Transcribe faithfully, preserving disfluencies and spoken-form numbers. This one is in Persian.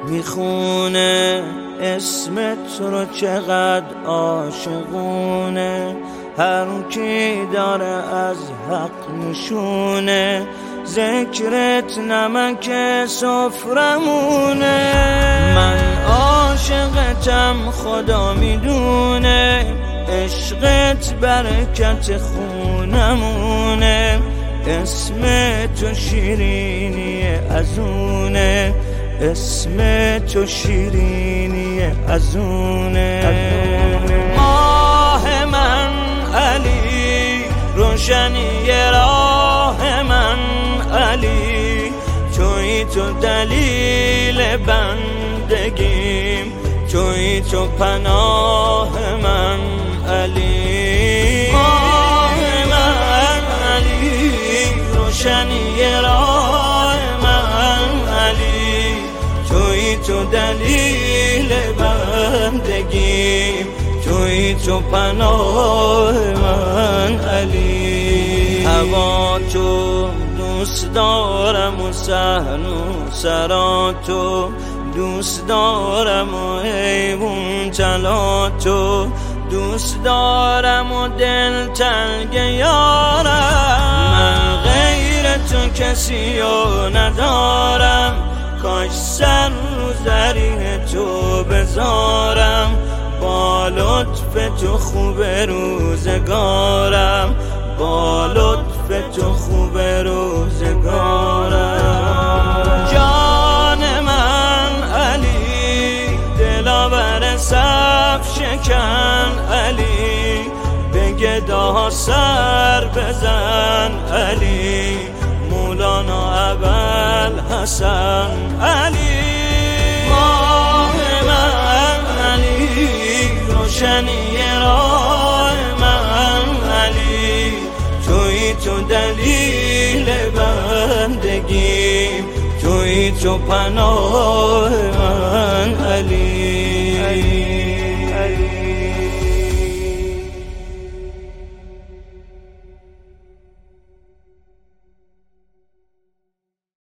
میخونه اسمت رو چقدر عاشقونه، هر کی داره از حق نشونه، ذکرت نمک سفرمونه. من عاشقتم خدا میدونه، عشقت برکت خونمونه، اسم تو شیرینی ازونه، اسم تو شیرینی ازونه. ماه من علی، روشنی راه من علی، توی تو دلیل بندگیم، توی تو پناه من علی. ماه من علی، روشنی راه من علی، توی تو دلیل بندگیم، توی تو پناه من علی. هوا تو دوست دارم و صحن و سراتو دوست دارم و حیوان چلاتو دوست دارم و دل تنگ یارم. من غیر تو کسی رو ندارم، کاش سر رو زریح تو بذارم، با لطف تو خوب روزگارم، با لطف تو خوب روزگارم. جان من علی، دلاور صف شکن علی، به گدا سر بزن علی، مولانا ابوالحسن علی. ماه من علی، روشنی راه من علی، توی تو دلیل بندگیم، توی تو پناه من علی.